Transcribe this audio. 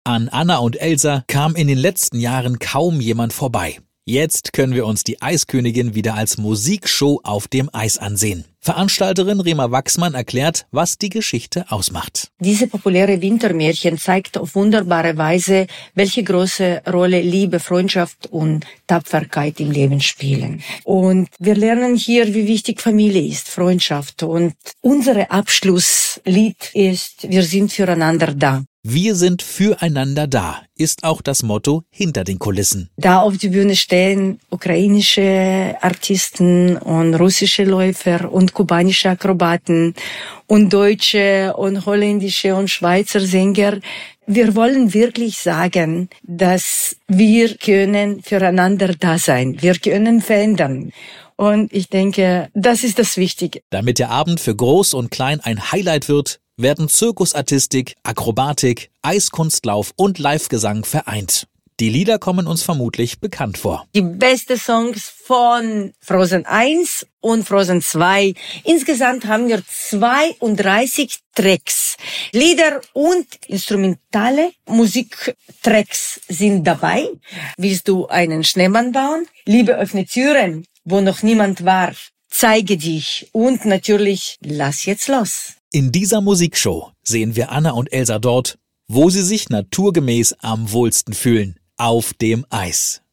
An Anna und Elsa kam in den letzten Jahren kaum jemand vorbei. Jetzt können wir uns die Eiskönigin wieder als Musikshow auf dem Eis ansehen. Veranstalterin Rema Wachsmann erklärt, was die Geschichte ausmacht. Diese populäre Wintermärchen zeigt auf wunderbare Weise, welche große Rolle Liebe, Freundschaft und Tapferkeit im Leben spielen. Und wir lernen hier, wie wichtig Familie ist, Freundschaft. Und unser Abschlusslied ist, wir sind füreinander da. Wir sind füreinander da, ist auch das Motto hinter den Kulissen. Da auf die Bühne stehen ukrainische Artisten und russische Läufer und kubanische Akrobaten und deutsche und holländische und Schweizer Sänger. Wir wollen wirklich sagen, dass wir können füreinander da sein. Wir können verändern. Und ich denke, das ist das Wichtige. Damit der Abend für Groß und Klein ein Highlight wird, werden Zirkusartistik, Akrobatik, Eiskunstlauf und Livegesang vereint. Die Lieder kommen uns vermutlich bekannt vor. Die besten Songs von Frozen 1 und Frozen 2. Insgesamt haben wir 32 Tracks. Lieder und instrumentale Musiktracks sind dabei. Willst du einen Schneemann bauen? Liebe öffnet Türen, wo noch niemand war. Zeige dich und natürlich lass jetzt los. In dieser Musikshow sehen wir Anna und Elsa dort, wo sie sich naturgemäß am wohlsten fühlen, auf dem Eis.